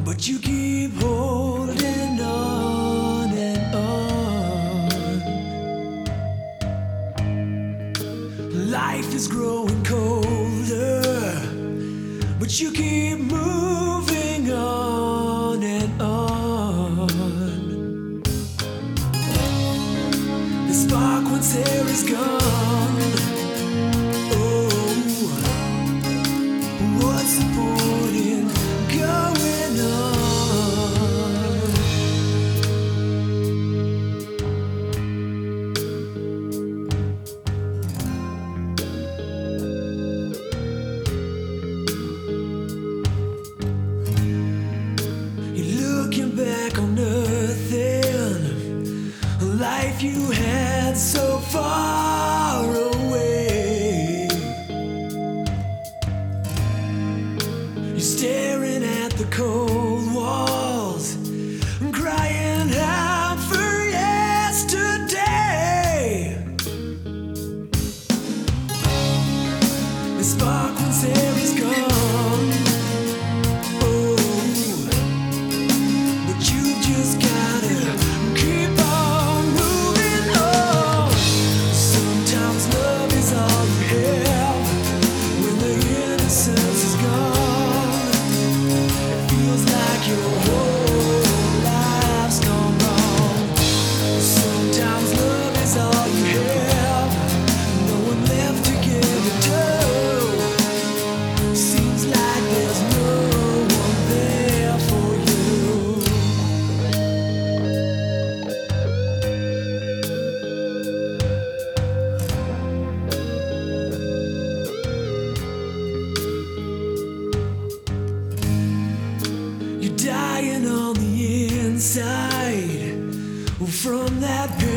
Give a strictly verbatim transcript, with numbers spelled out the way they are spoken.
but you keep holding on and on. Life is growing colder, but you keep moving on and on. The spark once there is gone. Oh, what's the point in going on? You're looking back on nothing, a life you had so far away. You're staring at the cold walls and crying out for yesterday. The spark once there is gone. Oh, but you just gotta keep on moving on. Sometimes love is all you have when the innocence is gone. It feels like your whole life's gone wrong. Sometimes love is all you have, no one left to give it to. Seems like there's no one there for you. You're dying on the inside from that pain.